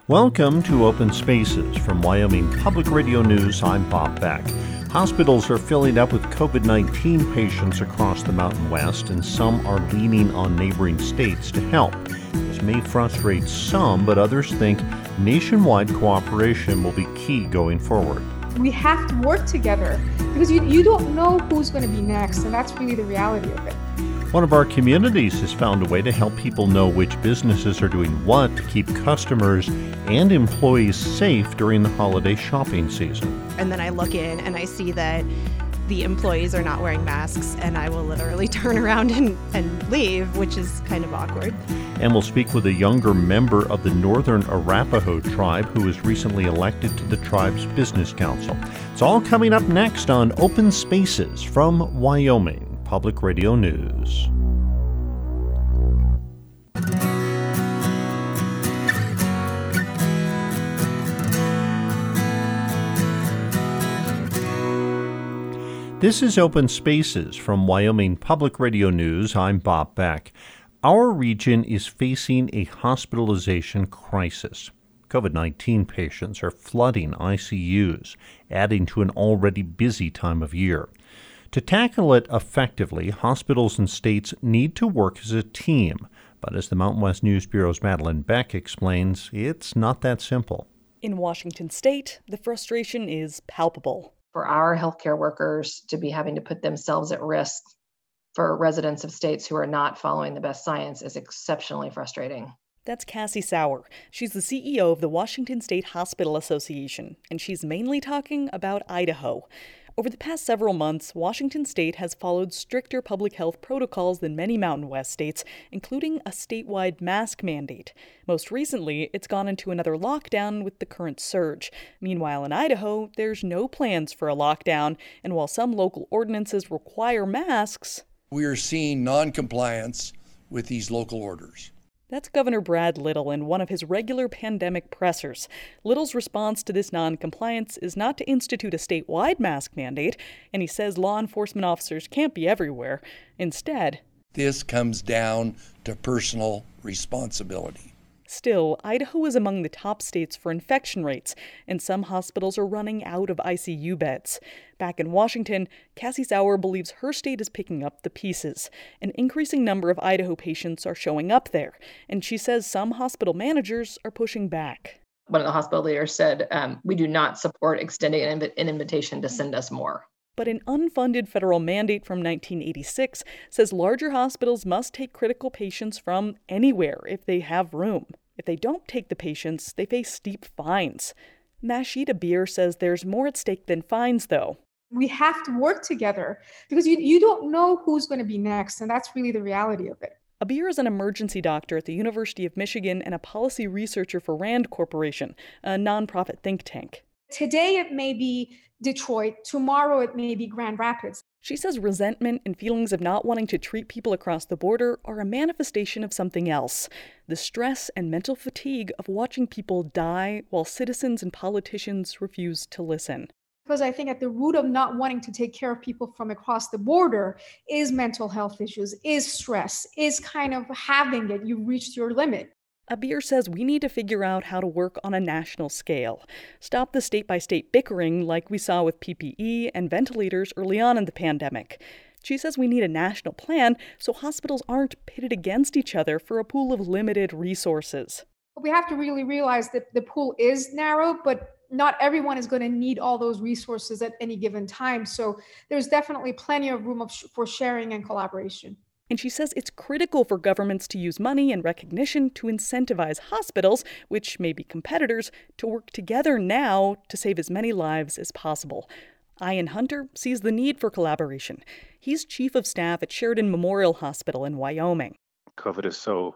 Welcome to Open Spaces. From Wyoming Public Radio News, I'm Bob Beck. Hospitals are filling up with COVID-19 patients across the Mountain West, and some are leaning on neighboring states to help. This may frustrate some, but others think nationwide cooperation will be key going forward. We have to work together because you don't know who's going to be next, and that's really the reality of it. One of our communities has found a way to help people know which businesses are doing what to keep customers and employees safe during the holiday shopping season. And then I look in and I see that the employees are not wearing masks, and I will literally turn around and leave, which is kind of awkward. And we'll speak with a younger member of the Northern Arapaho tribe who was recently elected to the tribe's business council. It's all coming up next on Open Spaces from Wyoming Public Radio News. This is Open Spaces from Wyoming Public Radio News. I'm Bob Beck. Our region is facing a hospitalization crisis. COVID-19 patients are flooding ICUs, adding to an already busy time of year. To tackle it effectively, hospitals and states need to work as a team. But as the Mountain West News Bureau's Madeline Beck explains, it's not that simple. In Washington state, the frustration is palpable. For our healthcare workers to be having to put themselves at risk for residents of states who are not following the best science is exceptionally frustrating. That's Cassie Sauer. She's the CEO of the Washington State Hospital Association, and she's mainly talking about Idaho. Over the past several months, Washington state has followed stricter public health protocols than many Mountain West states, including a statewide mask mandate. Most recently, it's gone into another lockdown with the current surge. Meanwhile, in Idaho, there's no plans for a lockdown, and while some local ordinances require masks, we are seeing non-compliance with these local orders. That's Governor Brad Little in one of his regular pandemic pressers. Little's response to this non-compliance is not to institute a statewide mask mandate, and he says law enforcement officers can't be everywhere. Instead, this comes down to personal responsibility. Still, Idaho is among the top states for infection rates, and some hospitals are running out of ICU beds. Back in Washington, Cassie Sauer believes her state is picking up the pieces. An increasing number of Idaho patients are showing up there, and she says some hospital managers are pushing back. One of the hospital leaders said, we do not support extending an invitation to send us more. But an unfunded federal mandate from 1986 says larger hospitals must take critical patients from anywhere if they have room. If they don't take the patients, they face steep fines. Mashita Beer says there's more at stake than fines, though. We have to work together because you don't know who's going to be next, and that's really the reality of it. Abir is an emergency doctor at the University of Michigan and a policy researcher for RAND Corporation, a nonprofit think tank. Today it may be Detroit, tomorrow it may be Grand Rapids. She says resentment and feelings of not wanting to treat people across the border are a manifestation of something else. The stress and mental fatigue of watching people die while citizens and politicians refuse to listen. Because I think at the root of not wanting to take care of people from across the border is mental health issues, is stress, is kind of having it. You've reached your limit. Abir says we need to figure out how to work on a national scale. Stop the state-by-state bickering like we saw with PPE and ventilators early on in the pandemic. She says we need a national plan so hospitals aren't pitted against each other for a pool of limited resources. We have to really realize that the pool is narrow, but not everyone is going to need all those resources at any given time. So there's definitely plenty of room for sharing and collaboration. And she says it's critical for governments to use money and recognition to incentivize hospitals, which may be competitors, to work together now to save as many lives as possible. Ian Hunter sees the need for collaboration. He's chief of staff at Sheridan Memorial Hospital in Wyoming. COVID is so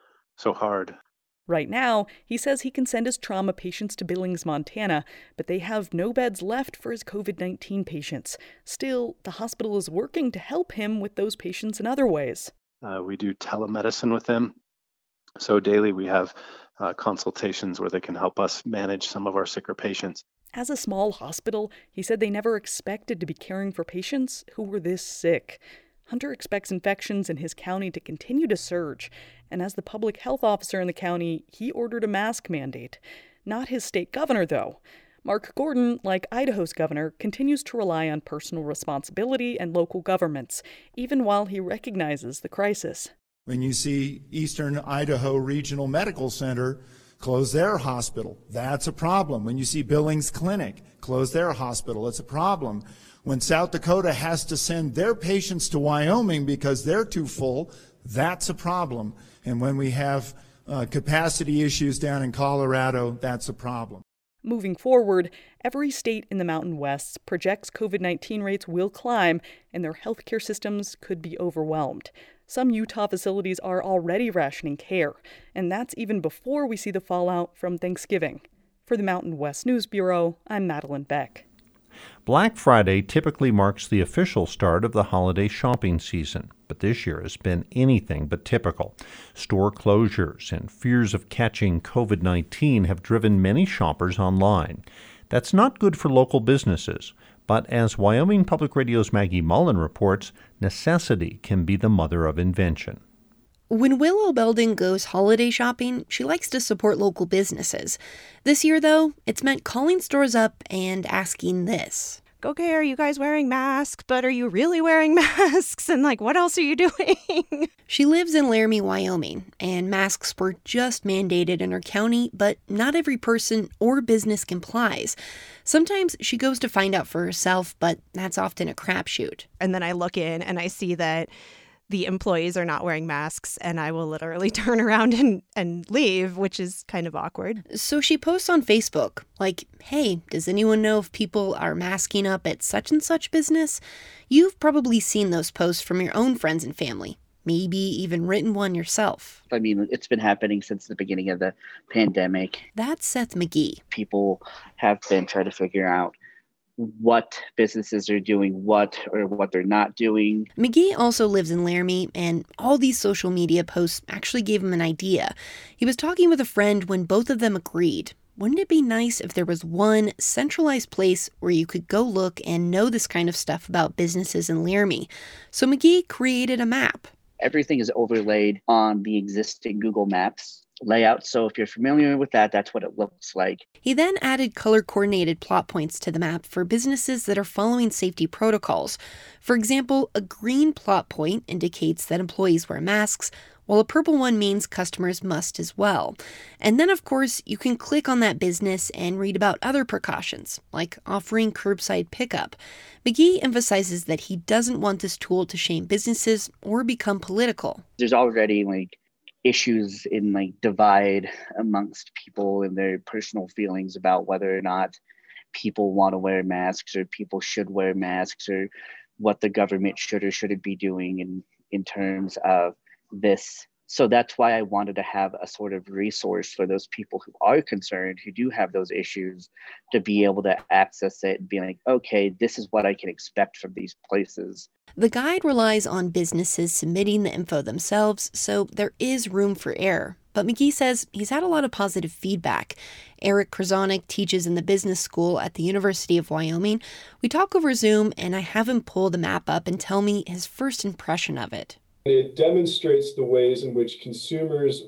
hard. Right now, he says he can send his trauma patients to Billings, Montana, but they have no beds left for his COVID-19 patients. Still, the hospital is working to help him with those patients in other ways. We do telemedicine with them. So daily we have consultations where they can help us manage some of our sicker patients. As a small hospital, he said they never expected to be caring for patients who were this sick. Hunter expects infections in his county to continue to surge, and as the public health officer in the county, he ordered a mask mandate. Not his state governor, though. Mark Gordon, like Idaho's governor, continues to rely on personal responsibility and local governments, even while he recognizes the crisis. When you see Eastern Idaho Regional Medical Center close their hospital, that's a problem. When you see Billings Clinic close their hospital, it's a problem. When South Dakota has to send their patients to Wyoming because they're too full, that's a problem. And when we have capacity issues down in Colorado, that's a problem. Moving forward, every state in the Mountain West projects COVID-19 rates will climb and their healthcare systems could be overwhelmed. Some Utah facilities are already rationing care, and that's even before we see the fallout from Thanksgiving. For the Mountain West News Bureau, I'm Madeline Beck. Black Friday typically marks the official start of the holiday shopping season, but this year has been anything but typical. Store closures and fears of catching COVID-19 have driven many shoppers online. That's not good for local businesses, but as Wyoming Public Radio's Maggie Mullen reports, necessity can be the mother of invention. When Willow Belden goes holiday shopping, she likes to support local businesses. This year, though, it's meant calling stores up and asking this. Okay, are you guys wearing masks? But are you really wearing masks? And what else are you doing? She lives in Laramie, Wyoming, and masks were just mandated in her county, but not every person or business complies. Sometimes she goes to find out for herself, but that's often a crapshoot. And then I look in and I see that the employees are not wearing masks, and I will literally turn around and leave, which is kind of awkward. So she posts on Facebook, hey, does anyone know if people are masking up at such and such business? You've probably seen those posts from your own friends and family, maybe even written one yourself. I mean, it's been happening since the beginning of the pandemic. That's Seth McGee. People have been trying to figure out what businesses are doing what or what they're not doing. McGee also lives in Laramie, and all these social media posts actually gave him an idea. He was talking with a friend when both of them agreed. Wouldn't it be nice if there was one centralized place where you could go look and know this kind of stuff about businesses in Laramie? So McGee created a map. Everything is overlaid on the existing Google Maps layout. So if you're familiar with that, that's what it looks like. He then added color-coordinated plot points to the map for businesses that are following safety protocols. For example, a green plot point indicates that employees wear masks, while a purple one means customers must as well. And then, of course, you can click on that business and read about other precautions, like offering curbside pickup. McGee emphasizes that he doesn't want this tool to shame businesses or become political. There's already issues in divide amongst people and their personal feelings about whether or not people want to wear masks or people should wear masks or what the government should or shouldn't be doing in terms of this. So that's why I wanted to have a sort of resource for those people who are concerned, who do have those issues, to be able to access it and be like, okay, this is what I can expect from these places. The guide relies on businesses submitting the info themselves, so there is room for error. But McGee says he's had a lot of positive feedback. Eric Krasonik teaches in the business school at the University of Wyoming. We talk over Zoom, and I have him pull the map up and tell me his first impression of it. It demonstrates the ways in which consumers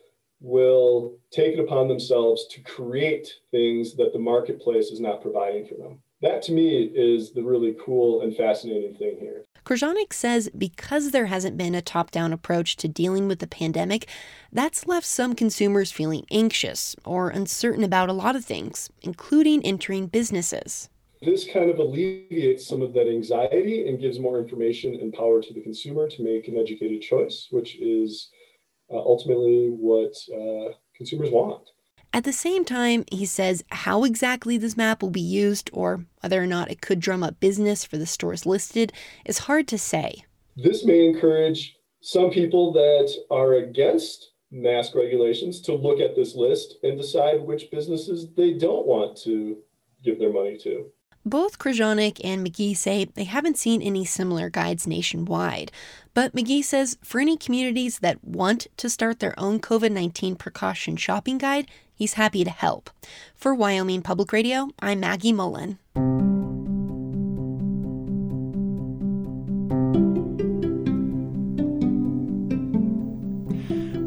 will take it upon themselves to create things that the marketplace is not providing for them. That, to me, is the really cool and fascinating thing here. Krasonik says because there hasn't been a top-down approach to dealing with the pandemic, that's left some consumers feeling anxious or uncertain about a lot of things, including entering businesses. This kind of alleviates some of that anxiety and gives more information and power to the consumer to make an educated choice, which is ultimately what consumers want. At the same time, he says how exactly this map will be used or whether or not it could drum up business for the stores listed is hard to say. This may encourage some people that are against mask regulations to look at this list and decide which businesses they don't want to give their money to. Both Krasonik and McGee say they haven't seen any similar guides nationwide. But McGee says for any communities that want to start their own COVID-19 precaution shopping guide, he's happy to help. For Wyoming Public Radio, I'm Maggie Mullen.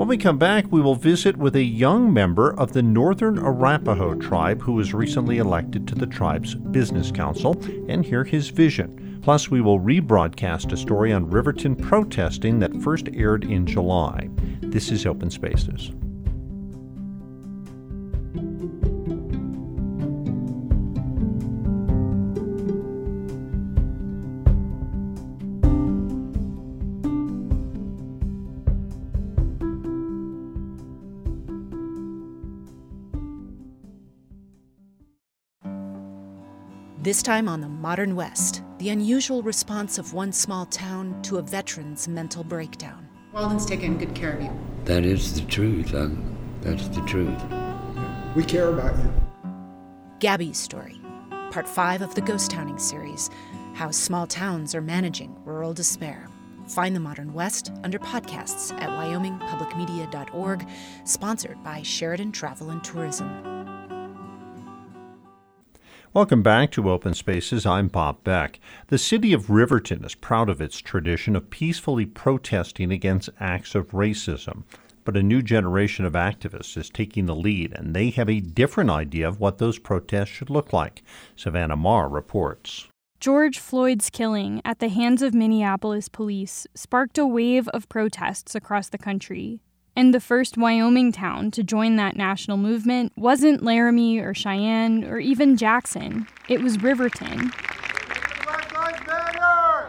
When we come back, we will visit with a young member of the Northern Arapaho tribe who was recently elected to the tribe's business council and hear his vision. Plus, we will rebroadcast a story on Riverton protesting that first aired in July. This is Open Spaces. This time on the Modern West, the unusual response of one small town to a veteran's mental breakdown. Walden's taking good care of you. That is the truth. That's the truth. We care about you. Gabby's story, part 5 of the Ghost Towning series, how small towns are managing rural despair. Find the Modern West under podcasts at wyomingpublicmedia.org, sponsored by Sheridan Travel and Tourism. Welcome back to Open Spaces. I'm Bob Beck. The city of Riverton is proud of its tradition of peacefully protesting against acts of racism. But a new generation of activists is taking the lead, and they have a different idea of what those protests should look like. Savannah Marr reports. George Floyd's killing at the hands of Minneapolis police sparked a wave of protests across the country. And the first Wyoming town to join that national movement wasn't Laramie or Cheyenne or even Jackson. It was Riverton. Black Lives Matter!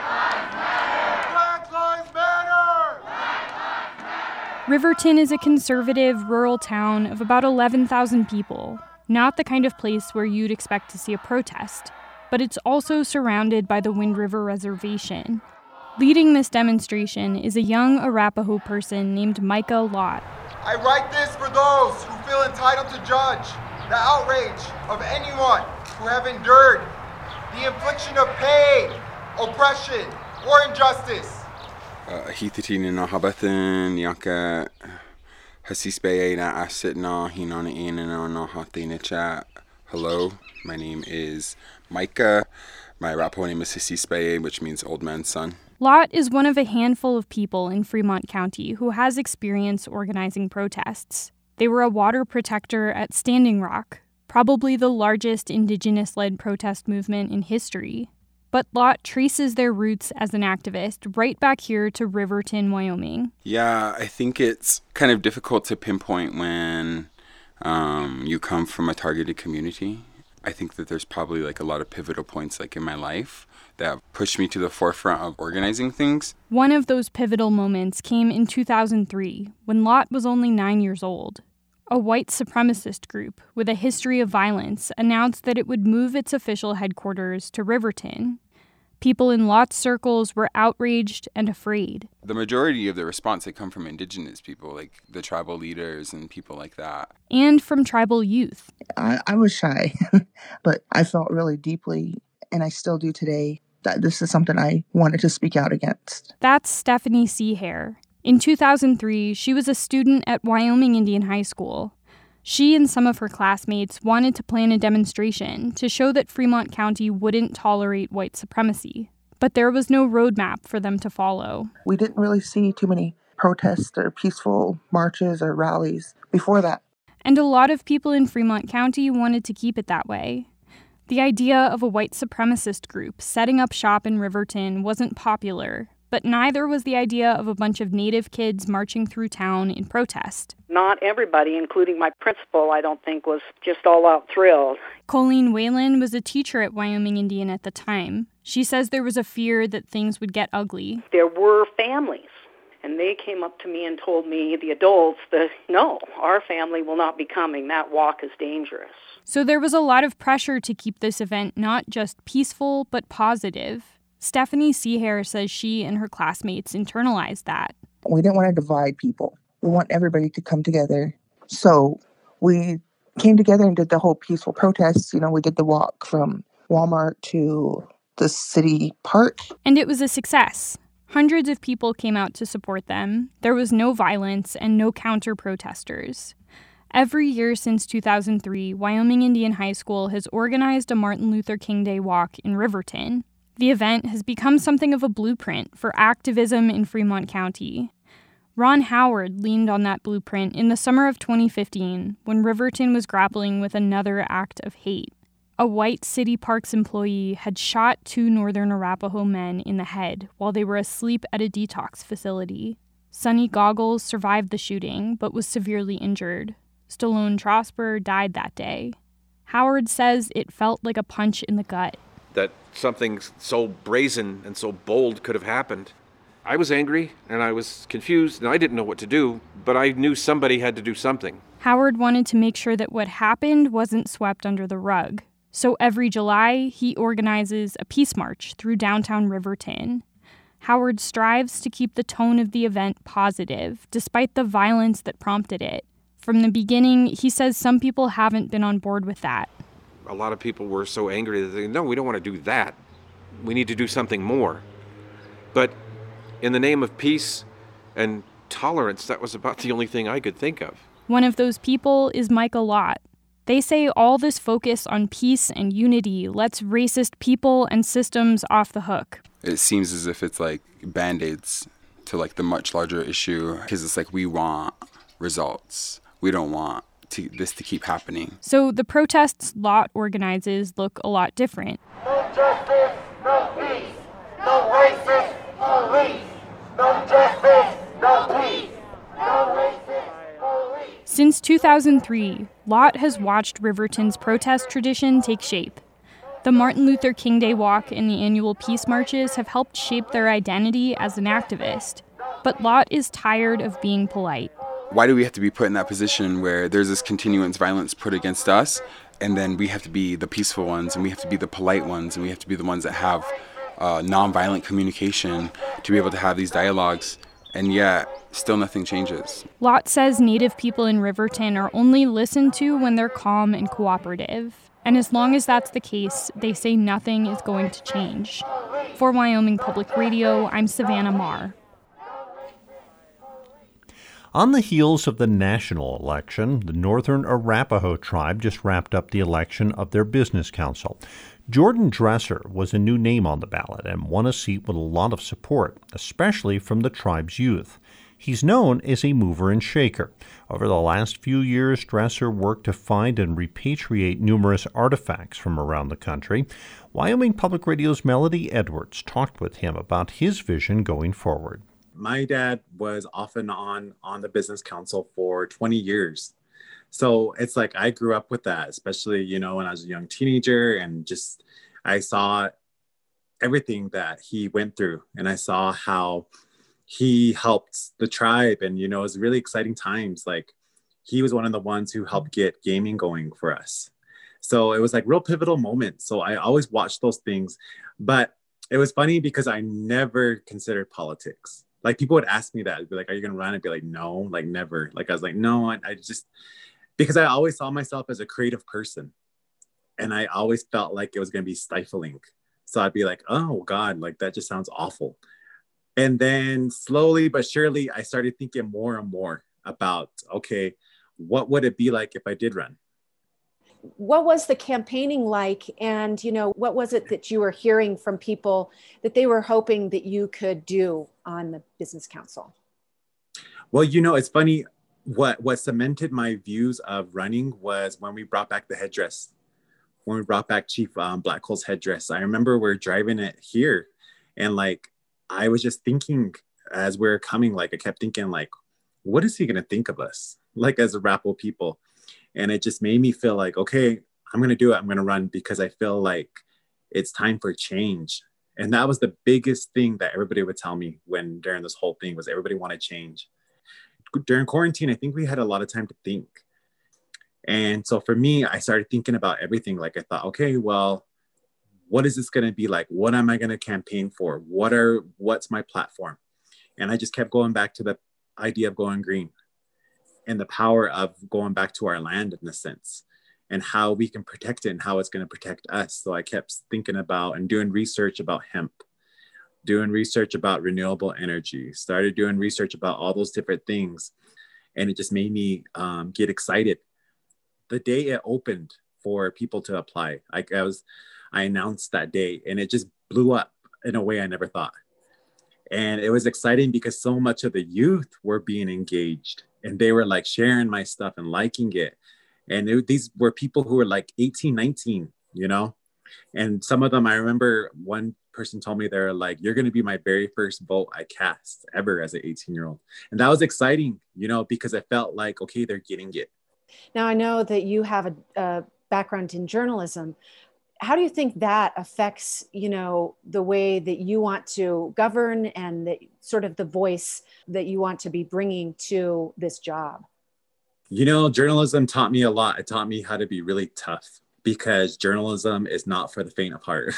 Black Lives Matter! Black Lives Matter! Riverton is a conservative rural town of about 11,000 people, not the kind of place where you'd expect to see a protest, but it's also surrounded by the Wind River Reservation. Leading this demonstration is a young Arapaho person named Micah Lott. I write this for those who feel entitled to judge the outrage of anyone who have endured the infliction of pain, oppression, or injustice. Hititini na habathin yaka hasispe na asit na hinana ina na hatina chat. Hello, my name is Micah. My Arapaho name is Hasispe, which means old man's son. Lott is one of a handful of people in Fremont County who has experience organizing protests. They were a water protector at Standing Rock, probably the largest indigenous-led protest movement in history. But Lott traces their roots as an activist right back here to Riverton, Wyoming. Yeah, I think it's kind of difficult to pinpoint when you come from a targeted community. I think that there's probably like a lot of pivotal points like in my life that pushed me to the forefront of organizing things. One of those pivotal moments came in 2003, when Lott was only 9 years old. A white supremacist group with a history of violence announced that it would move its official headquarters to Riverton. People in Lott's circles were outraged and afraid. The majority of the response had come from indigenous people, like the tribal leaders and people like that. And from tribal youth. I was shy, but I felt really deeply, and I still do today, that this is something I wanted to speak out against. That's Stephanie Seahair. In 2003, she was a student at Wyoming Indian High School. She and some of her classmates wanted to plan a demonstration to show that Fremont County wouldn't tolerate white supremacy, but there was no roadmap for them to follow. We didn't really see too many protests or peaceful marches or rallies before that. And a lot of people in Fremont County wanted to keep it that way. The idea of a white supremacist group setting up shop in Riverton wasn't popular, but neither was the idea of a bunch of Native kids marching through town in protest. Not everybody, including my principal, I don't think was just all out thrilled. Colleen Whalen was a teacher at Wyoming Indian at the time. She says there was a fear that things would get ugly. There were families, and they came up to me and told me, the adults, that no, our family will not be coming. That walk is dangerous. So there was a lot of pressure to keep this event not just peaceful, but positive. Stephanie Seahair says she and her classmates internalized that. We didn't want to divide people. We want everybody to come together. So we came together and did the whole peaceful protest. You know, we did the walk from Walmart to the city park. And it was a success. Hundreds of people came out to support them. There was no violence and no counter-protesters. Every year since 2003, Wyoming Indian High School has organized a Martin Luther King Day walk in Riverton. The event has become something of a blueprint for activism in Fremont County. Ron Howard leaned on that blueprint in the summer of 2015 when Riverton was grappling with another act of hate. A white City Parks employee had shot 2 Northern Arapaho men in the head while they were asleep at a detox facility. Sonny Goggles survived the shooting but was severely injured. Stallone Trosper died that day. Howard says it felt like a punch in the gut. That something so brazen and so bold could have happened. I was angry and I was confused and I didn't know what to do, but I knew somebody had to do something. Howard wanted to make sure that what happened wasn't swept under the rug. So every July, he organizes a peace march through downtown Riverton. Howard strives to keep the tone of the event positive, despite the violence that prompted it. From the beginning, he says some people haven't been on board with that. A lot of people were so angry that they said, no, we don't want to do that. We need to do something more. But in the name of peace and tolerance, that was about the only thing I could think of. One of those people is Micah Lott. They say all this focus on peace and unity lets racist people and systems off the hook. It seems as if it's like Band-Aids to like the much larger issue, because it's like we want results. We don't want this to keep happening. So the protests Lott organizes look a lot different. No justice, no peace. No racist police. No justice, no peace. No racist police. Since 2003, Lott has watched Riverton's protest tradition take shape. The Martin Luther King Day Walk and the annual peace marches have helped shape their identity as an activist. But Lott is tired of being polite. Why do we have to be put in that position where there's this continuance violence put against us, and then we have to be the peaceful ones, and we have to be the polite ones, and we have to be the ones that have nonviolent communication to be able to have these dialogues, and yet still nothing changes. Lott says Native people in Riverton are only listened to when they're calm and cooperative. And as long as that's the case, they say nothing is going to change. For Wyoming Public Radio, I'm Savannah Marr. On the heels of the national election, the Northern Arapaho tribe just wrapped up the election of their business council. Jordan Dresser was a new name on the ballot and won a seat with a lot of support, especially from the tribe's youth. He's known as a mover and shaker. Over the last few years, Dresser worked to find and repatriate numerous artifacts from around the country. Wyoming Public Radio's Melody Edwards talked with him about his vision going forward. My dad was off and on the business council for 20 years. So it's like I grew up with that, especially, when I was a young teenager, and just I saw everything that he went through, and I saw how he helped the tribe, and, it was really exciting times. Like, he was one of the ones who helped get gaming going for us. So it was like real pivotal moments. So I always watched those things, but it was funny because I never considered politics. Like, people would ask me that, I'd be like, are you going to run? I'd be like, no, like never. Like, I was like, no, I just, because I always saw myself as a creative person, and I always felt like it was going to be stifling. So I'd be like, oh God, like that just sounds awful. And then slowly but surely, I started thinking more and more about, okay, what would it be like if I did run? What was the campaigning like? And, what was it that you were hearing from people that they were hoping that you could do on the business council? Well, it's funny. What cemented my views of running was when we brought back the headdress. When we brought back Chief Blackcole's headdress. I remember we're driving it here, and like, I was just thinking as we're coming, like I kept thinking like, what is he going to think of us? Like, as Arapaho people. And it just made me feel like, okay, I'm going to do it. I'm going to run because I feel like it's time for change. And that was the biggest thing that everybody would tell me during this whole thing was everybody wanted change. During quarantine, I think we had a lot of time to think. And so for me, I started thinking about everything. Like, I thought, okay, well, what is this going to be like? What am I going to campaign for? What's my platform? And I just kept going back to the idea of going green and the power of going back to our land in a sense, and how we can protect it and how it's going to protect us. So I kept thinking about and doing research about hemp, doing research about renewable energy, started doing research about all those different things. And it just made me get excited. The day it opened for people to apply, I announced that day, and it just blew up in a way I never thought. And it was exciting because so much of the youth were being engaged and they were like sharing my stuff and liking it. And these were people who were like 18, 19, you know? And some of them, I remember one person told me they're like, you're going to be my very first vote I cast ever as an 18-year-old. And that was exciting, you know, because I felt like, okay, they're getting it. Now, I know that you have a background in journalism. How do you think that affects, you know, the way that you want to govern and the sort of the voice that you want to be bringing to this job? You know, journalism taught me a lot. It taught me how to be really tough because journalism is not for the faint of heart.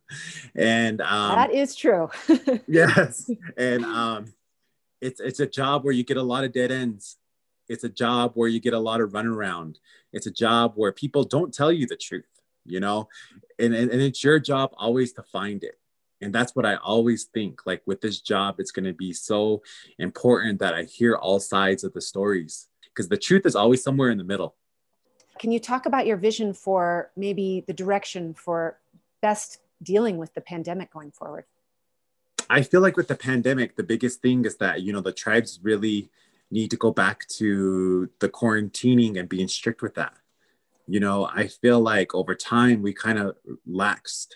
And that is true. Yes. And it's a job where you get a lot of dead ends. It's a job where you get a lot of runaround. It's a job where people don't tell you the truth. You know, and it's your job always to find it. And that's what I always think, like with this job, it's going to be so important that I hear all sides of the stories because the truth is always somewhere in the middle. Can you talk about your vision for maybe the direction for best dealing with the pandemic going forward? I feel like with the pandemic, the biggest thing is that, you know, the tribes really need to go back to the quarantining and being strict with that. You know, I feel like over time we kind of laxed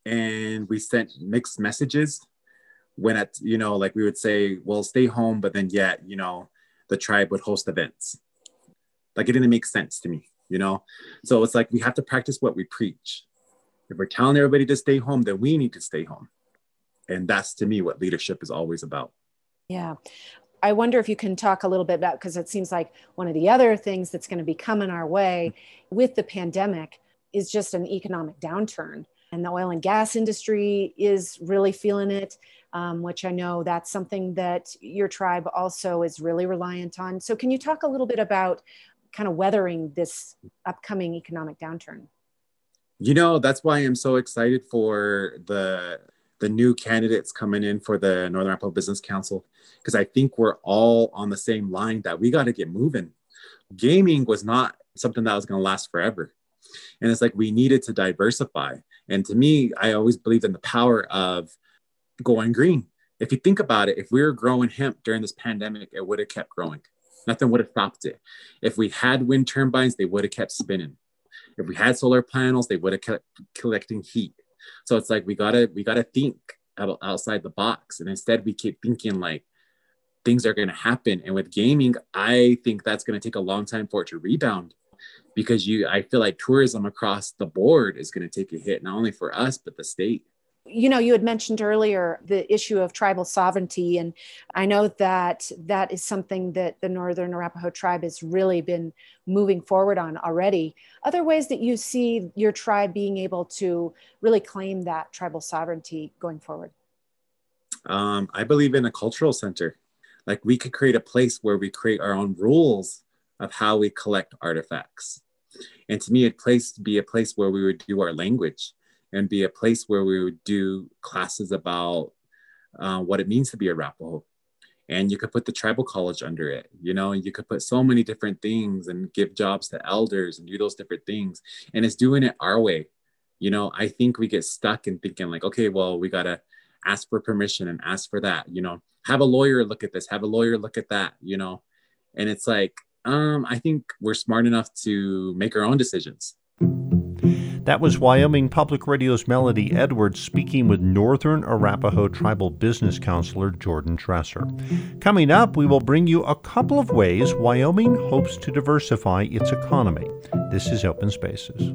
and we sent mixed messages when you know, like we would say, well, stay home, but then yet, you know, the tribe would host events. Like it didn't make sense to me, you know? So it's like we have to practice what we preach. If we're telling everybody to stay home, then we need to stay home. And that's to me what leadership is always about. Yeah. I wonder if you can talk a little bit about, because it seems like one of the other things that's going to be coming our way with the pandemic is just an economic downturn. And the oil and gas industry is really feeling it, which I know that's something that your tribe also is really reliant on. So can you talk a little bit about kind of weathering this upcoming economic downturn? You know, that's why I'm so excited for the new candidates coming in for the Northern Arapaho Business Council, because I think we're all on the same line that we got to get moving. Gaming was not something that was going to last forever. And it's like we needed to diversify. And to me, I always believed in the power of going green. If you think about it, if we were growing hemp during this pandemic, it would have kept growing. Nothing would have stopped it. If we had wind turbines, they would have kept spinning. If we had solar panels, they would have kept collecting heat. So it's like we gotta think outside the box, and instead we keep thinking like things are going to happen. And with gaming, I think that's going to take a long time for it to rebound, because I feel like tourism across the board is going to take a hit, not only for us but the state. You know, you had mentioned earlier the issue of tribal sovereignty, and I know that that is something that the Northern Arapaho tribe has really been moving forward on already. Other ways that you see your tribe being able to really claim that tribal sovereignty going forward? I believe in a cultural center. Like we could create a place where we create our own rules of how we collect artifacts. And to me, it'd be a place where we would do our language, and be a place where we would do classes about what it means to be Arapaho. And you could put the tribal college under it, you know, and you could put so many different things and give jobs to elders and do those different things. And it's doing it our way. You know, I think we get stuck in thinking like, okay, well, we got to ask for permission and ask for that, you know, have a lawyer look at this, have a lawyer look at that, you know. And it's like, I think we're smart enough to make our own decisions. That was Wyoming Public Radio's Melody Edwards speaking with Northern Arapaho Tribal Business Counselor Jordan Dresser. Coming up, we will bring you a couple of ways Wyoming hopes to diversify its economy. This is Open Spaces.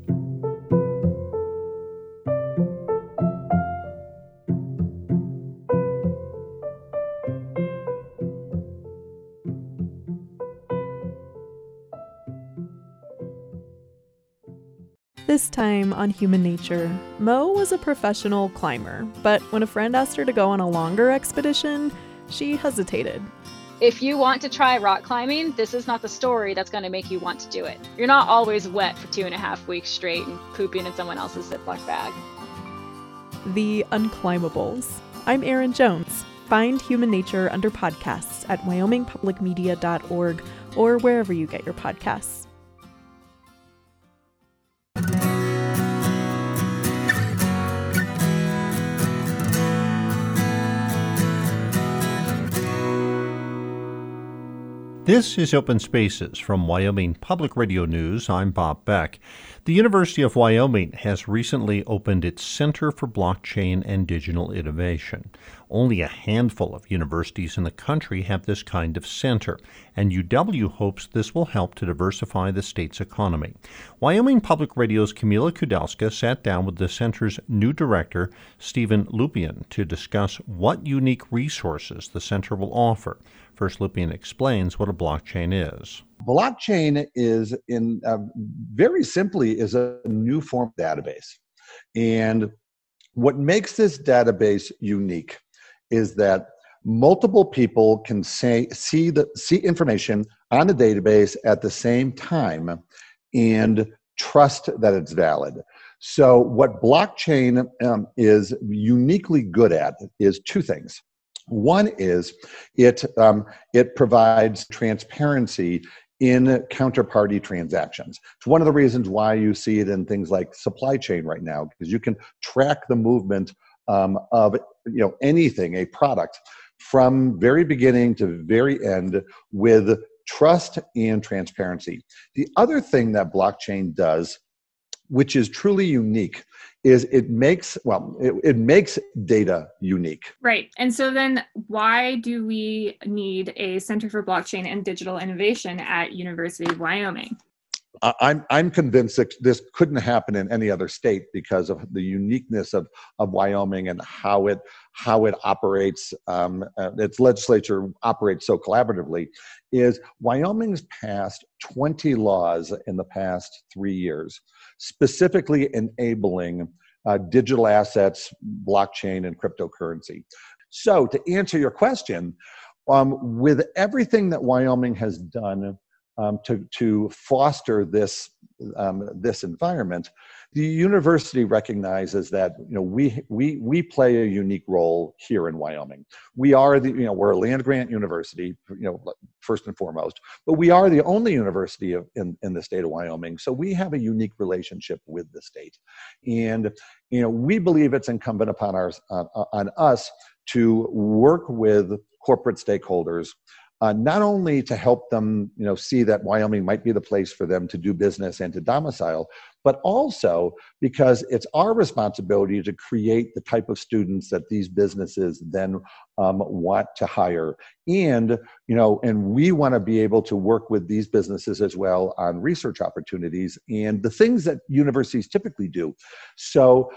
This time on Human Nature, Mo was a professional climber, but when a friend asked her to go on a longer expedition, she hesitated. If you want to try rock climbing, this is not the story that's going to make you want to do it. You're not always wet for 2.5 weeks straight and pooping in someone else's Ziploc bag. The Unclimbables. I'm Erin Jones. Find Human Nature under podcasts at wyomingpublicmedia.org or wherever you get your podcasts. This is Open Spaces from Wyoming Public Radio News. I'm Bob Beck. The University of Wyoming has recently opened its Center for Blockchain and Digital Innovation. Only a handful of universities in the country have this kind of center, and UW hopes this will help to diversify the state's economy. Wyoming Public Radio's Camila Kudelska sat down with the center's new director, Stephen Lupian, to discuss what unique resources the center will offer. First, Lupian explains what a blockchain is. Blockchain is, very simply, is a new form of database. And what makes this database unique is that multiple people can see information on the database at the same time and trust that it's valid. So what blockchain is uniquely good at is two things. One is it provides transparency in counterparty transactions. It's one of the reasons why you see it in things like supply chain right now, because you can track the movement of anything, a product, from very beginning to very end with trust and transparency. The other thing that blockchain does, which is truly unique, is it makes data unique. Right. And so then why do we need a Center for Blockchain and Digital Innovation at University of Wyoming? I'm convinced that this couldn't happen in any other state because of the uniqueness of Wyoming and how it operates. Its legislature operates so collaboratively. Is Wyoming's passed 20 laws in the past 3 years, specifically enabling digital assets, blockchain, and cryptocurrency. So to answer your question, with everything that Wyoming has done to foster this environment, the university recognizes that we play a unique role here in Wyoming. We are we're a land grant university, first and foremost, but we are the only university in the state of Wyoming, so we have a unique relationship with the state, and we believe it's incumbent upon on us to work with corporate stakeholders. Not only to help them, see that Wyoming might be the place for them to do business and to domicile, but also because it's our responsibility to create the type of students that these businesses then want to hire. And, and we want to be able to work with these businesses as well on research opportunities and the things that universities typically do. So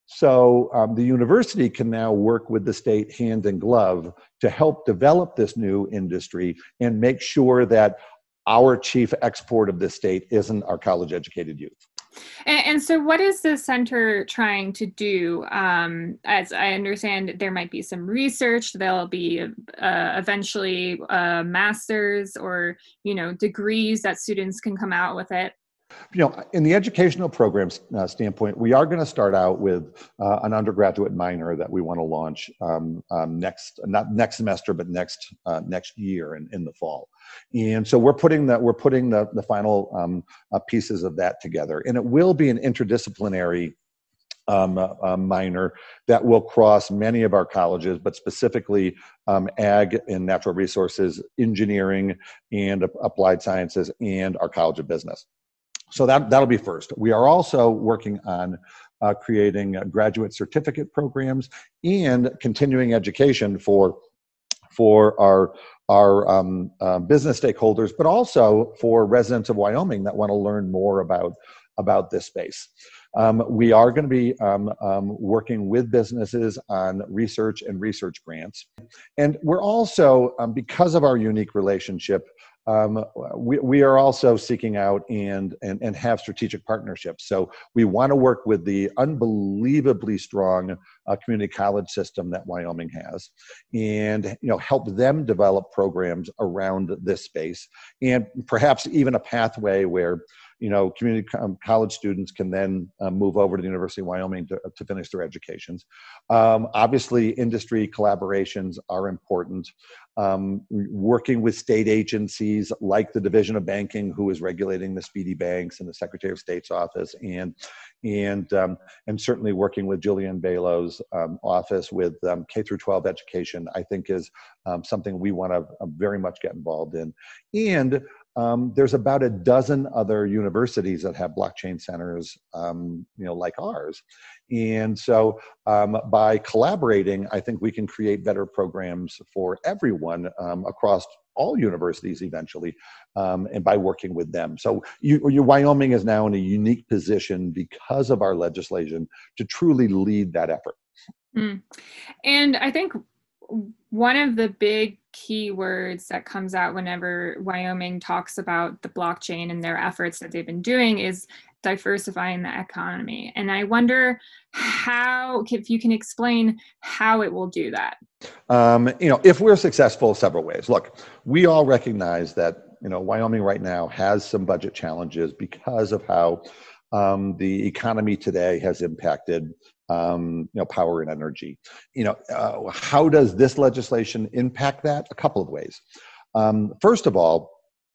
the university can now work with the state hand in glove to help develop this new industry and make sure that our chief export of the state isn't our college-educated youth. And so what is the center trying to do? As I understand, there might be some research. There'll be eventually master's or, degrees that students can come out with it. In the educational programs standpoint, we are going to start out with an undergraduate minor that we want to launch not next semester, but next year in the fall. And so we're putting the final pieces of that together, and it will be an interdisciplinary minor that will cross many of our colleges, but specifically ag and natural resources, engineering, and applied sciences, and our College of Business. So that'll be first. We are also working on creating graduate certificate programs and continuing education for our business stakeholders, but also for residents of Wyoming that want to learn more about this space. We are going to be working with businesses on research and research grants. And we're also, because of our unique relationship, we are also seeking out and have strategic partnerships. So we want to work with the unbelievably strong community college system that Wyoming has, and help them develop programs around this space, and perhaps even a pathway where community college students can then move over to the University of Wyoming to finish their educations. Obviously, industry collaborations are important. working with state agencies like the Division of Banking, who is regulating the Speedy Banks, and the Secretary of State's office, and certainly working with Julian Belo's office with K through 12 education, I think is something we want to very much get involved in. And there's about a dozen other universities that have blockchain centers, like ours. And so by collaborating, I think we can create better programs for everyone across all universities eventually, and by working with them. So Wyoming is now in a unique position because of our legislation to truly lead that effort. And I think one of the big key words that comes out whenever Wyoming talks about the blockchain and their efforts that they've been doing is diversifying the economy. And I wonder if you can explain how it will do that. If we're successful several ways. Look, we all recognize that, Wyoming right now has some budget challenges because of how the economy today has impacted power and energy. How does this legislation impact that? A couple of ways. First of all,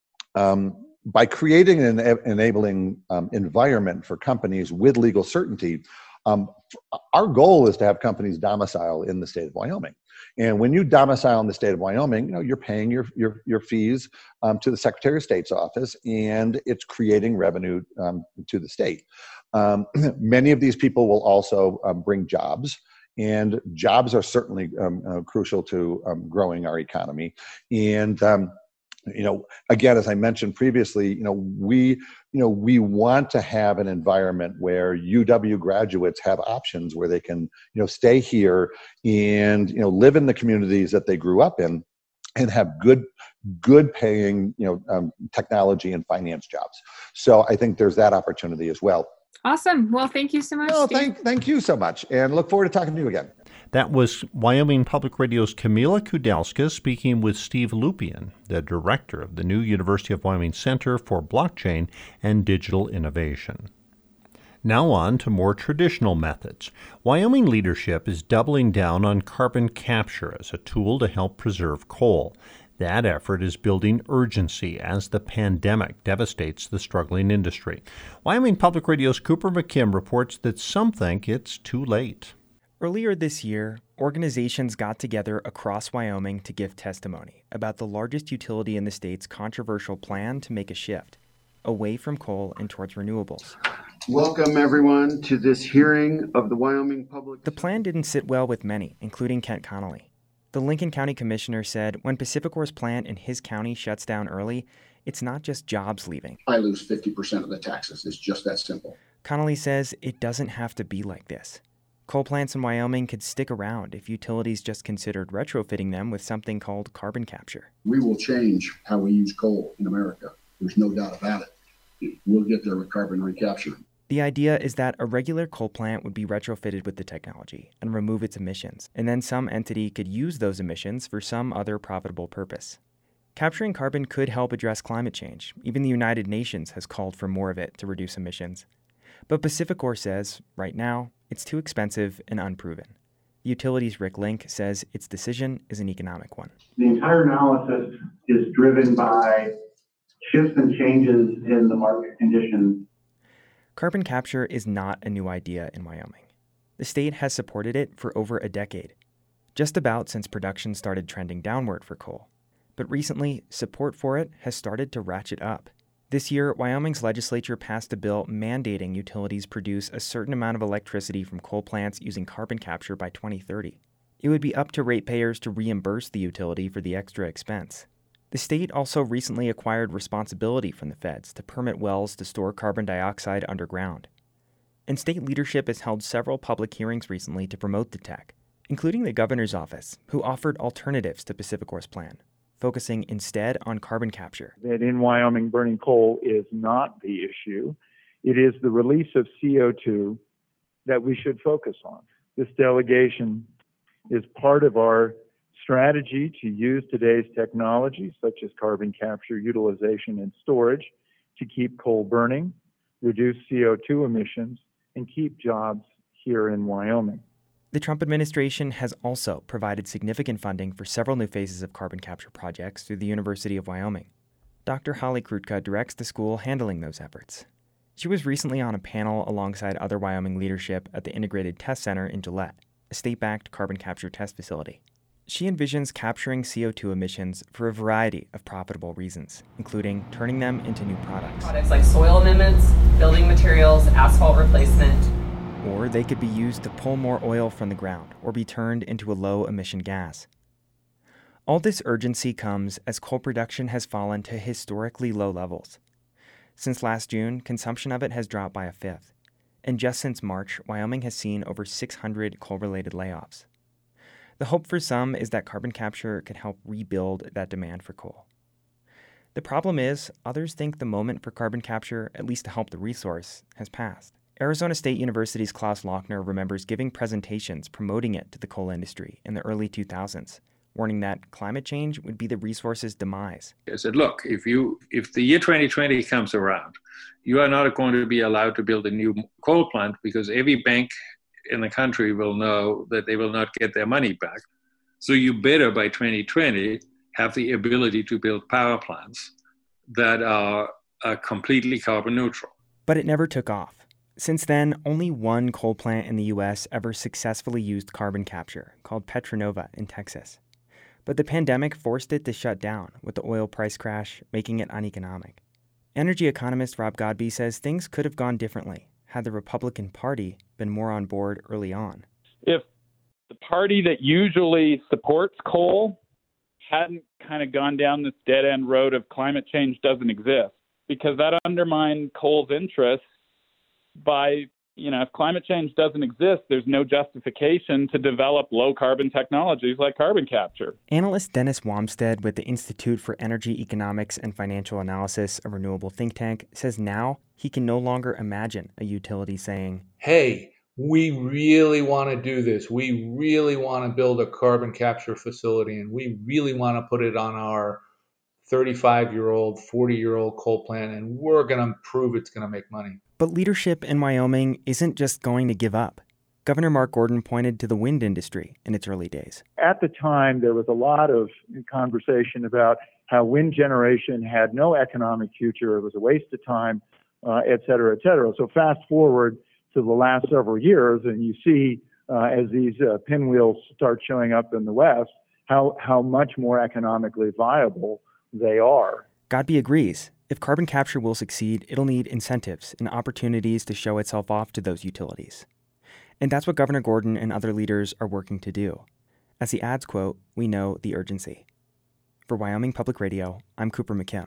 by creating an enabling environment for companies with legal certainty, our goal is to have companies domicile in the state of Wyoming. And when you domicile in the state of Wyoming, you're paying your fees to the Secretary of State's office, and it's creating revenue to the state. Many of these people will also bring jobs, and jobs are certainly crucial to growing our economy. And again, as I mentioned previously, we want to have an environment where UW graduates have options where they can, stay here and, live in the communities that they grew up in and have good paying, technology and finance jobs. So I think there's that opportunity as well. Awesome. Well, thank you so much. Oh, thank you so much, and look forward to talking to you again. That was Wyoming Public Radio's Camila Kudelska speaking with Steve Lupian, the director of the new University of Wyoming Center for Blockchain and Digital Innovation. Now on to more traditional methods. Wyoming leadership is doubling down on carbon capture as a tool to help preserve coal. That effort is building urgency as the pandemic devastates the struggling industry. Wyoming Public Radio's Cooper McKim reports that some think it's too late. Earlier this year, organizations got together across Wyoming to give testimony about the largest utility in the state's controversial plan to make a shift away from coal and towards renewables. Welcome, everyone, to this hearing of the Wyoming Public... The plan didn't sit well with many, including Kent Connolly. The Lincoln County Commissioner said when PacifiCorp's plant in his county shuts down early, it's not just jobs leaving. I lose 50% of the taxes. It's just that simple. Connolly says it doesn't have to be like this. Coal plants in Wyoming could stick around if utilities just considered retrofitting them with something called carbon capture. We will change how we use coal in America. There's no doubt about it. We'll get there with carbon recapture. The idea is that a regular coal plant would be retrofitted with the technology and remove its emissions, and then some entity could use those emissions for some other profitable purpose. Capturing carbon could help address climate change. Even the United Nations has called for more of it to reduce emissions. But PacifiCorp says, right now, it's too expensive and unproven. The utility's Rick Link says its decision is an economic one. The entire analysis is driven by shifts and changes in the market conditions. Carbon capture is not a new idea in Wyoming. The state has supported it for over a decade, just about since production started trending downward for coal. But recently, support for it has started to ratchet up. This year, Wyoming's legislature passed a bill mandating utilities produce a certain amount of electricity from coal plants using carbon capture by 2030. It would be up to ratepayers to reimburse the utility for the extra expense. The state also recently acquired responsibility from the feds to permit wells to store carbon dioxide underground. And state leadership has held several public hearings recently to promote the tech, including the governor's office, who offered alternatives to PacifiCorp's plan, focusing instead on carbon capture. That in Wyoming, burning coal is not the issue. It is the release of CO2 that we should focus on. This delegation is part of our strategy to use today's technology, such as carbon capture, utilization, and storage, to keep coal burning, reduce CO2 emissions, and keep jobs here in Wyoming. The Trump administration has also provided significant funding for several new phases of carbon capture projects through the University of Wyoming. Dr. Holly Krutka directs the school handling those efforts. She was recently on a panel alongside other Wyoming leadership at the Integrated Test Center in Gillette, a state-backed carbon capture test facility. She envisions capturing CO2 emissions for a variety of profitable reasons, including turning them into new products. Products like soil amendments, building materials, asphalt replacement. Or they could be used to pull more oil from the ground or be turned into a low-emission gas. All this urgency comes as coal production has fallen to historically low levels. Since last June, consumption of it has dropped by a fifth. And just since March, Wyoming has seen over 600 coal-related layoffs. The hope for some is that carbon capture could help rebuild that demand for coal. The problem is, others think the moment for carbon capture, at least to help the resource, has passed. Arizona State University's Klaus Lochner remembers giving presentations promoting it to the coal industry in the early 2000s, warning that climate change would be the resource's demise. I said, look, if the year 2020 comes around, you are not going to be allowed to build a new coal plant because every bank in the country will know that they will not get their money back. So you better, by 2020, have the ability to build power plants that are completely carbon neutral. But it never took off. Since then, only one coal plant in the U.S. ever successfully used carbon capture, called Petronova in Texas. But the pandemic forced it to shut down, with the oil price crash making it uneconomic. Energy economist Rob Godbee says things could have gone differently had the Republican Party been more on board early on. If the party that usually supports coal hadn't kind of gone down this dead-end road of climate change doesn't exist, because that undermined coal's interests by, if climate change doesn't exist, there's no justification to develop low-carbon technologies like carbon capture. Analyst Dennis Wamstead with the Institute for Energy Economics and Financial Analysis, a renewable think tank, says now he can no longer imagine a utility saying, hey, we really want to do this. We really want to build a carbon capture facility, and we really want to put it on our 35-year-old, 40-year-old coal plant, and we're going to prove it's going to make money. But leadership in Wyoming isn't just going to give up. Governor Mark Gordon pointed to the wind industry in its early days. At the time, there was a lot of conversation about how wind generation had no economic future. It was a waste of time, et cetera, et cetera. So fast forward to the last several years, and you see as these pinwheels start showing up in the West, how much more economically viable they are. Godbee agrees. If carbon capture will succeed, it'll need incentives and opportunities to show itself off to those utilities. And that's what Governor Gordon and other leaders are working to do. As he adds, quote, we know the urgency. For Wyoming Public Radio, I'm Cooper McKim.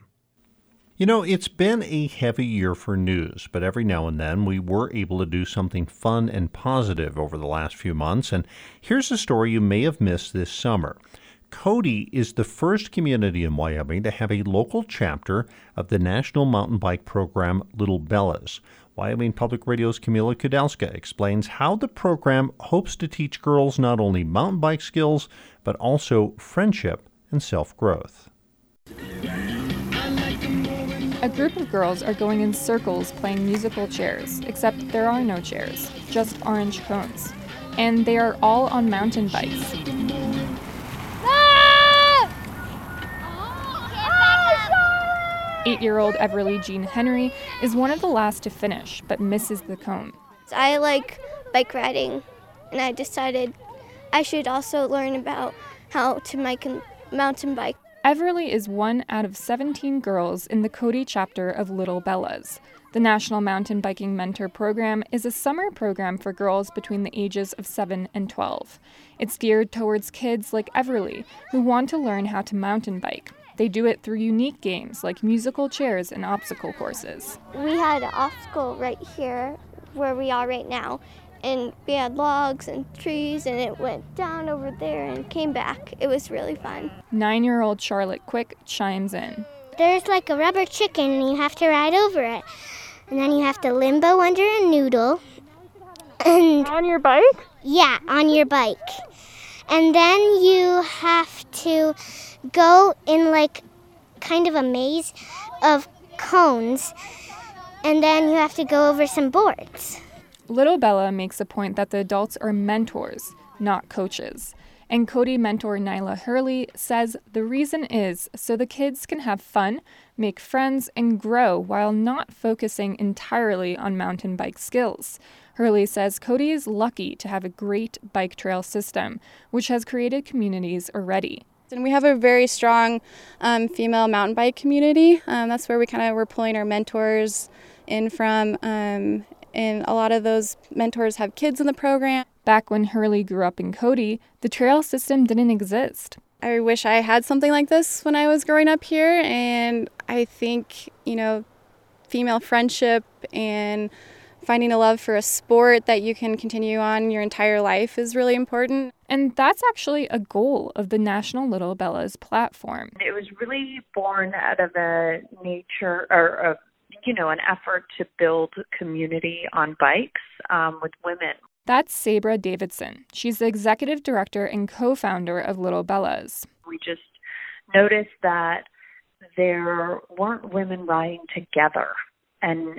It's been a heavy year for news, but every now and then we were able to do something fun and positive over the last few months. And here's a story you may have missed this summer. Cody is the first community in Wyoming to have a local chapter of the national mountain bike program Little Bellas. Wyoming Public Radio's Camila Kudelska explains how the program hopes to teach girls not only mountain bike skills, but also friendship and self-growth. A group of girls are going in circles playing musical chairs, except there are no chairs, just orange cones. And they are all on mountain bikes. 8-year-old Everly Jean Henry is one of the last to finish, but misses the cone. I like bike riding, and I decided I should also learn about how to make a mountain bike. Everly is one out of 17 girls in the Cody chapter of Little Bellas. The National Mountain Biking Mentor Program is a summer program for girls between the ages of 7 and 12. It's geared towards kids like Everly who want to learn how to mountain bike. They do it through unique games like musical chairs and obstacle courses. We had an obstacle right here where we are right now, and we had logs and trees, and it went down over there and came back. It was really fun. 9-year-old Charlotte Quick chimes in. There's like a rubber chicken, and you have to ride over it. And then you have to limbo under a noodle. And on your bike? Yeah, on your bike. And then you have to go in like kind of a maze of cones, and then you have to go over some boards. Little Bella makes a point that the adults are mentors, not coaches. And Cody mentor Nyla Hurley says the reason is so the kids can have fun, make friends, and grow while not focusing entirely on mountain bike skills. Hurley says Cody is lucky to have a great bike trail system, which has created communities already. And we have a very strong female mountain bike community. That's where we're pulling our mentors in from. And a lot of those mentors have kids in the program. Back when Hurley grew up in Cody, the trail system didn't exist. I wish I had something like this when I was growing up here. And I think, female friendship and finding a love for a sport that you can continue on your entire life is really important. And that's actually a goal of the National Little Bellas platform. It was really born out of a nature or an effort to build community on bikes with women. That's Sabra Davidson. She's the executive director and co-founder of Little Bellas. We just noticed that there weren't women riding together. And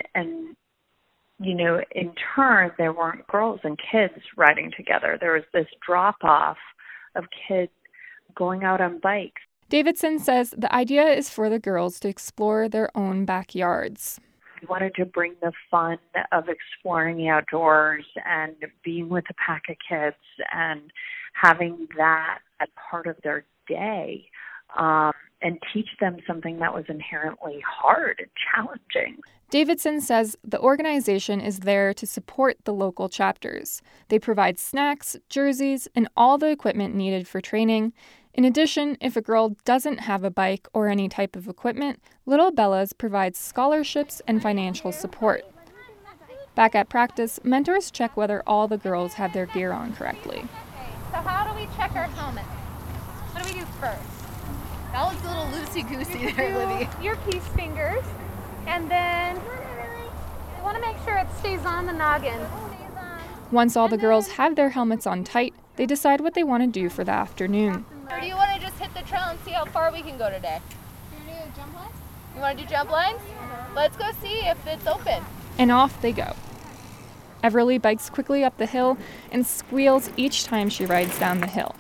in turn, there weren't girls and kids riding together. There was this drop-off of kids going out on bikes. Davidson says the idea is for the girls to explore their own backyards. We wanted to bring the fun of exploring the outdoors and being with a pack of kids and having that as part of their day and teach them something that was inherently hard and challenging. Davidson says the organization is there to support the local chapters. They provide snacks, jerseys, and all the equipment needed for training. In addition, if a girl doesn't have a bike or any type of equipment, Little Bellas provides scholarships and financial support. Back at practice, mentors check whether all the girls have their gear on correctly. Okay, so how do we check our helmets? What do we do first? That looks a little loosey-goosey there, Libby. Your peace fingers, and then you want to make sure it stays on the noggin. Once all the girls have their helmets on tight, they decide what they want to do for the afternoon. Or do you want to just hit the trail and see how far we can go today? You want to do jump lines? Let's go see if it's open. And off they go. Everly bikes quickly up the hill and squeals each time she rides down the hill.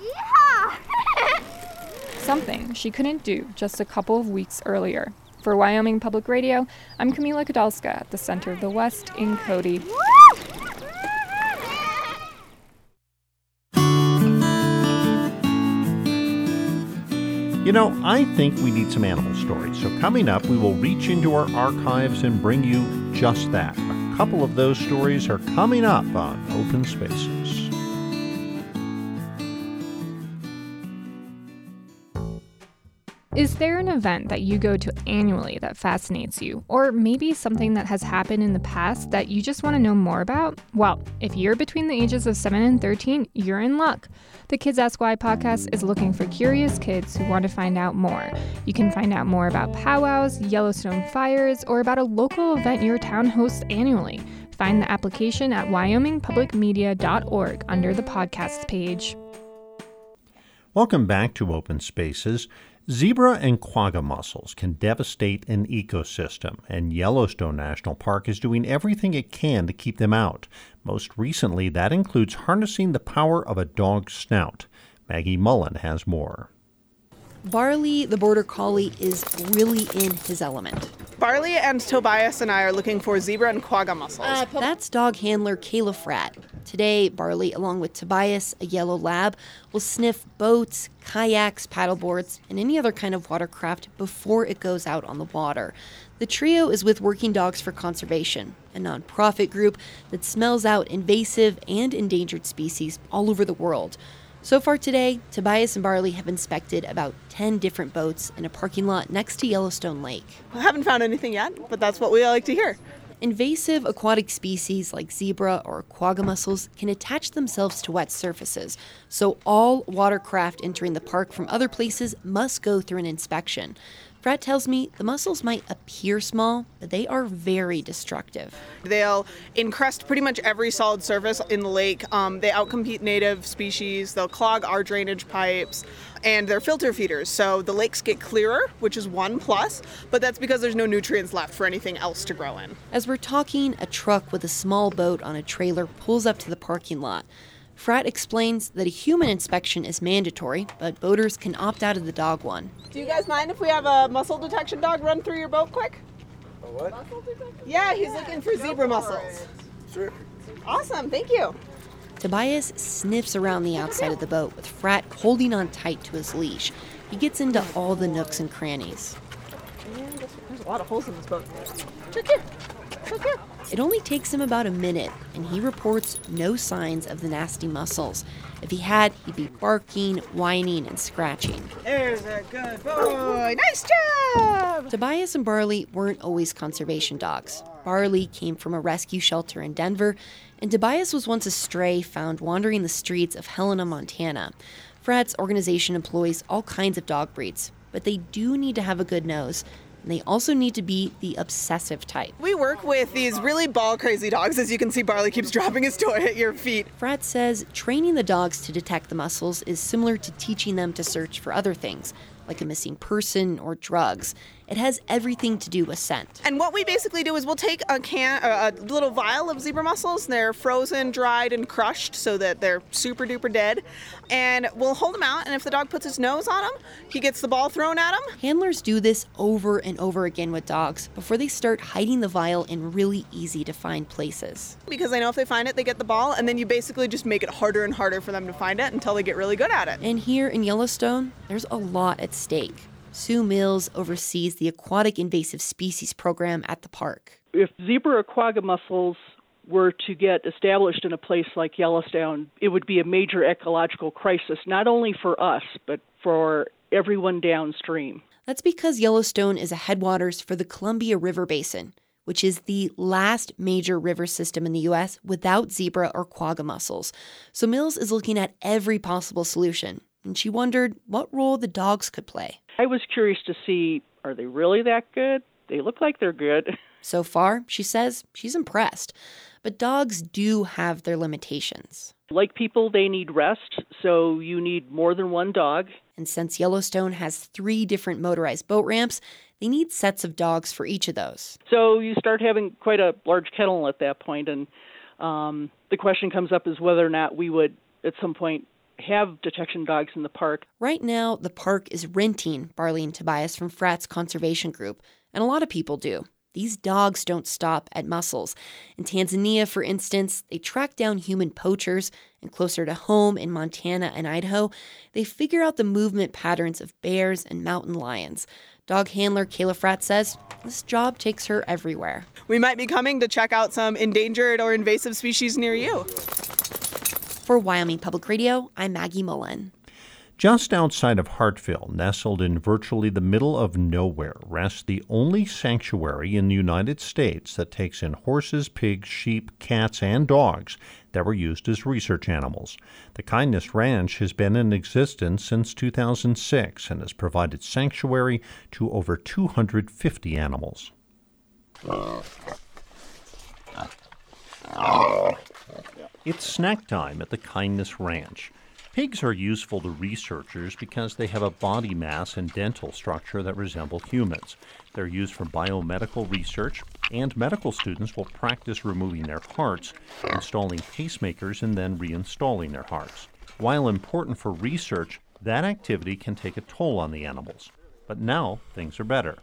Something she couldn't do just a couple of weeks earlier. For Wyoming Public Radio, I'm Camila Kadalska at the Center of the West in Cody. I think we need some animal stories. So coming up, we will reach into our archives and bring you just that. A couple of those stories are coming up on Open Spaces. Is there an event that you go to annually that fascinates you? Or maybe something that has happened in the past that you just want to know more about? Well, if you're between the ages of 7 and 13, you're in luck. The Kids Ask Why podcast is looking for curious kids who want to find out more. You can find out more about powwows, Yellowstone fires, or about a local event your town hosts annually. Find the application at wyomingpublicmedia.org under the podcasts page. Welcome back to Open Spaces. Zebra and quagga mussels can devastate an ecosystem, and Yellowstone National Park is doing everything it can to keep them out. Most recently, that includes harnessing the power of a dog's snout. Maggie Mullen has more. Barley, the border collie, is really in his element. Barley and Tobias and I are looking for zebra and quagga mussels. That's dog handler Kayla Fratt. Today, Barley, along with Tobias, a yellow lab, will sniff boats, kayaks, paddleboards, and any other kind of watercraft before it goes out on the water. The trio is with Working Dogs for Conservation, a nonprofit group that smells out invasive and endangered species all over the world. So far today, Tobias and Barley have inspected about 10 different boats in a parking lot next to Yellowstone Lake. I haven't found anything yet, but that's what we like to hear. Invasive aquatic species like zebra or quagga mussels can attach themselves to wet surfaces, so all watercraft entering the park from other places must go through an inspection. Frat tells me the mussels might appear small, but they are very destructive. They'll encrust pretty much every solid surface in the lake. They outcompete native species. They'll clog our drainage pipes, and they're filter feeders. So the lakes get clearer, which is one plus, but that's because there's no nutrients left for anything else to grow in. As we're talking, a truck with a small boat on a trailer pulls up to the parking lot. Frat explains that a human inspection is mandatory, but boaters can opt out of the dog one. Do you guys mind if we have a mussel detection dog run through your boat quick? A what? Yeah, he's looking for zebra mussels. Sure. Awesome, thank you. Tobias sniffs around the outside of the boat with Frat holding on tight to his leash. He gets into all the nooks and crannies. There's a lot of holes in this boat. Check here. Check here. It only takes him about a minute, and he reports no signs of the nasty mussels. If he had, he'd be barking, whining, and scratching. There's a good boy. Nice job! Tobias and Barley weren't always conservation dogs. Barley came from a rescue shelter in Denver, and Tobias was once a stray found wandering the streets of Helena, Montana. Frat's organization employs all kinds of dog breeds, but they do need to have a good nose. And they also need to be the obsessive type. We work with these really ball-crazy dogs. As you can see, Barley keeps dropping his toy at your feet. Frat says training the dogs to detect the mussels is similar to teaching them to search for other things, like a missing person or drugs. It has everything to do with scent. And what we basically do is we'll take a little vial of zebra mussels. They're frozen, dried, and crushed so that they're super duper dead. And we'll hold them out, and if the dog puts his nose on them, he gets the ball thrown at him. Handlers do this over and over again with dogs before they start hiding the vial in really easy to find places. Because they know if they find it, they get the ball, and then you basically just make it harder and harder for them to find it until they get really good at it. And here in Yellowstone, there's a lot at stake. Sue Mills oversees the Aquatic Invasive Species Program at the park. If zebra or quagga mussels were to get established in a place like Yellowstone, it would be a major ecological crisis, not only for us, but for everyone downstream. That's because Yellowstone is a headwaters for the Columbia River Basin, which is the last major river system in the U.S. without zebra or quagga mussels. So Mills is looking at every possible solution, and she wondered what role the dogs could play. I was curious to see, are they really that good? They look like they're good. So far, she says, she's impressed. But dogs do have their limitations. Like people, they need rest, so you need more than one dog. And since Yellowstone has 3 different motorized boat ramps, they need sets of dogs for each of those. So you start having quite a large kennel at that point, and the question comes up is whether or not we would, at some point, have detection dogs in the park. Right now, the park is renting Barley and Tobias from Frat's conservation group, and a lot of people do. These dogs don't stop at mussels. In Tanzania, for instance, they track down human poachers, and closer to home in Montana and Idaho, they figure out the movement patterns of bears and mountain lions. Dog handler Kayla Frat says this job takes her everywhere. We might be coming to check out some endangered or invasive species near you. For Wyoming Public Radio, I'm Maggie Mullen. Just outside of Hartville, nestled in virtually the middle of nowhere, rests the only sanctuary in the United States that takes in horses, pigs, sheep, cats, and dogs that were used as research animals. The Kindness Ranch has been in existence since 2006 and has provided sanctuary to over 250 animals. It's snack time at the Kindness Ranch. Pigs are useful to researchers because they have a body mass and dental structure that resemble humans. They're used for biomedical research, and medical students will practice removing their hearts, installing pacemakers, and then reinstalling their hearts. While important for research, that activity can take a toll on the animals. But now things are better.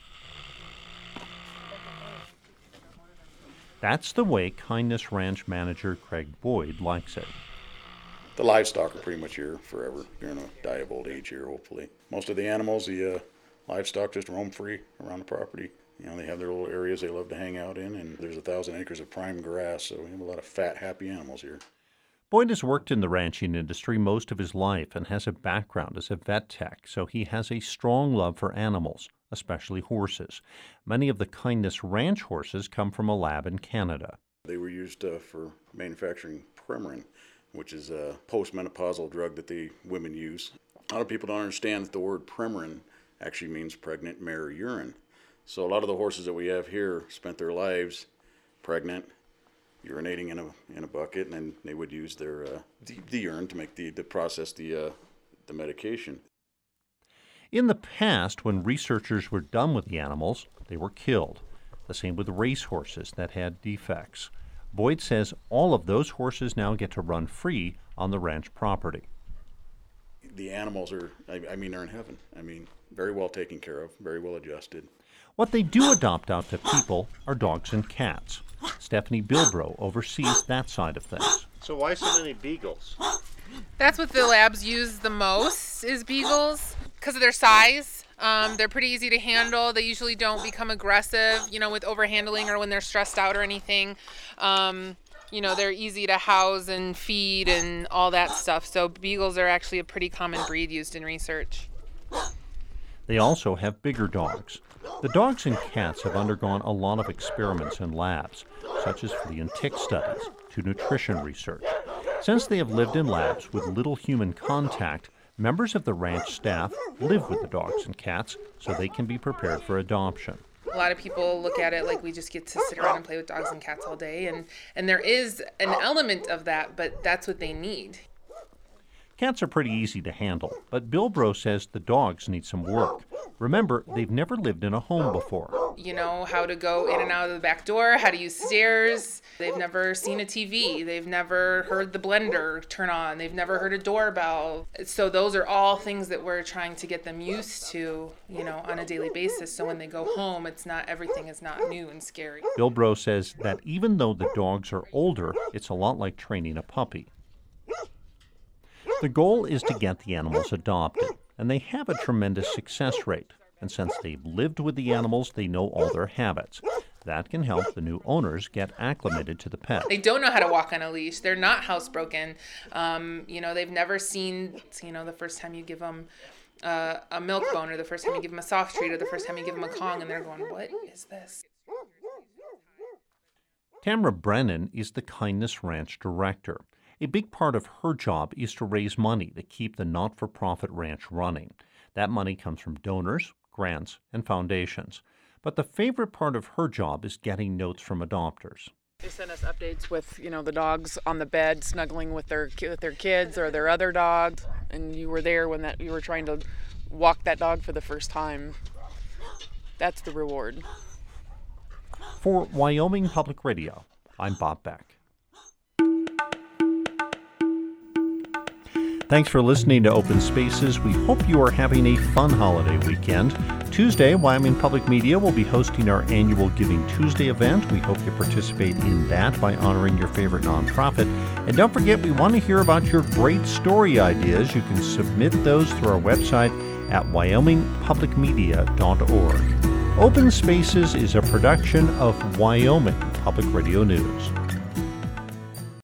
That's the way Kindness Ranch manager Craig Boyd likes it. The livestock are pretty much here forever. They're going to die of old age here, hopefully. Most of the animals, the livestock, just roam free around the property. You know, they have their little areas they love to hang out in, and there's 1,000 acres of prime grass, so we have a lot of fat, happy animals here. Boyd has worked in the ranching industry most of his life and has a background as a vet tech, so he has a strong love for animals, especially horses. Many of the Kindness Ranch horses come from a lab in Canada. They were used for manufacturing Premarin, which is a postmenopausal drug that the women use. A lot of people don't understand that the word Premarin actually means pregnant mare urine. So a lot of the horses that we have here spent their lives pregnant, urinating in a bucket, and then they would use their the urine to make to process the medication. In the past, when researchers were done with the animals, they were killed. The same with racehorses that had defects. Boyd says all of those horses now get to run free on the ranch property. The animals are, they're in heaven. Very well taken care of, very well adjusted. What they do adopt out to people are dogs and cats. Stephanie Bilbrow oversees that side of things. So why so many beagles? That's what the labs use the most, is beagles, because of their size. They're pretty easy to handle. They usually don't become aggressive, with overhandling or when they're stressed out or anything. They're easy to house and feed and all that stuff. So beagles are actually a pretty common breed used in research. They also have bigger dogs. The dogs and cats have undergone a lot of experiments in labs, such as flea and tick studies, to nutrition research. Since they have lived in labs with little human contact, members of the ranch staff live with the dogs and cats so they can be prepared for adoption. A lot of people look at it like we just get to sit around and play with dogs and cats all day, and there is an element of that, but that's what they need. Cats are pretty easy to handle, but Bilbrow says the dogs need some work. Remember, they've never lived in a home before. How to go in and out of the back door, how to use stairs. They've never seen a TV. They've never heard the blender turn on. They've never heard a doorbell. So those are all things that we're trying to get them used to, on a daily basis. So when they go home, everything is not new and scary. Bilbrow says that even though the dogs are older, it's a lot like training a puppy. The goal is to get the animals adopted, and they have a tremendous success rate. And since they've lived with the animals, they know all their habits. That can help the new owners get acclimated to the pet. They don't know how to walk on a leash. They're not housebroken. They've never seen, the first time you give them a milk bone, or the first time you give them a soft treat, or the first time you give them a Kong, and they're going, what is this? Tamara Brennan is the Kindness Ranch director. A big part of her job is to raise money to keep the not-for-profit ranch running. That money comes from donors, grants, and foundations. But the favorite part of her job is getting notes from adopters. They send us updates with, the dogs on the bed snuggling with their kids or their other dogs, and you were there when you were trying to walk that dog for the first time. That's the reward. For Wyoming Public Radio, I'm Bob Beck. Thanks for listening to Open Spaces. We hope you are having a fun holiday weekend. Tuesday, Wyoming Public Media will be hosting our annual Giving Tuesday event. We hope you participate in that by honoring your favorite nonprofit. And don't forget, we want to hear about your great story ideas. You can submit those through our website at wyomingpublicmedia.org. Open Spaces is a production of Wyoming Public Radio News.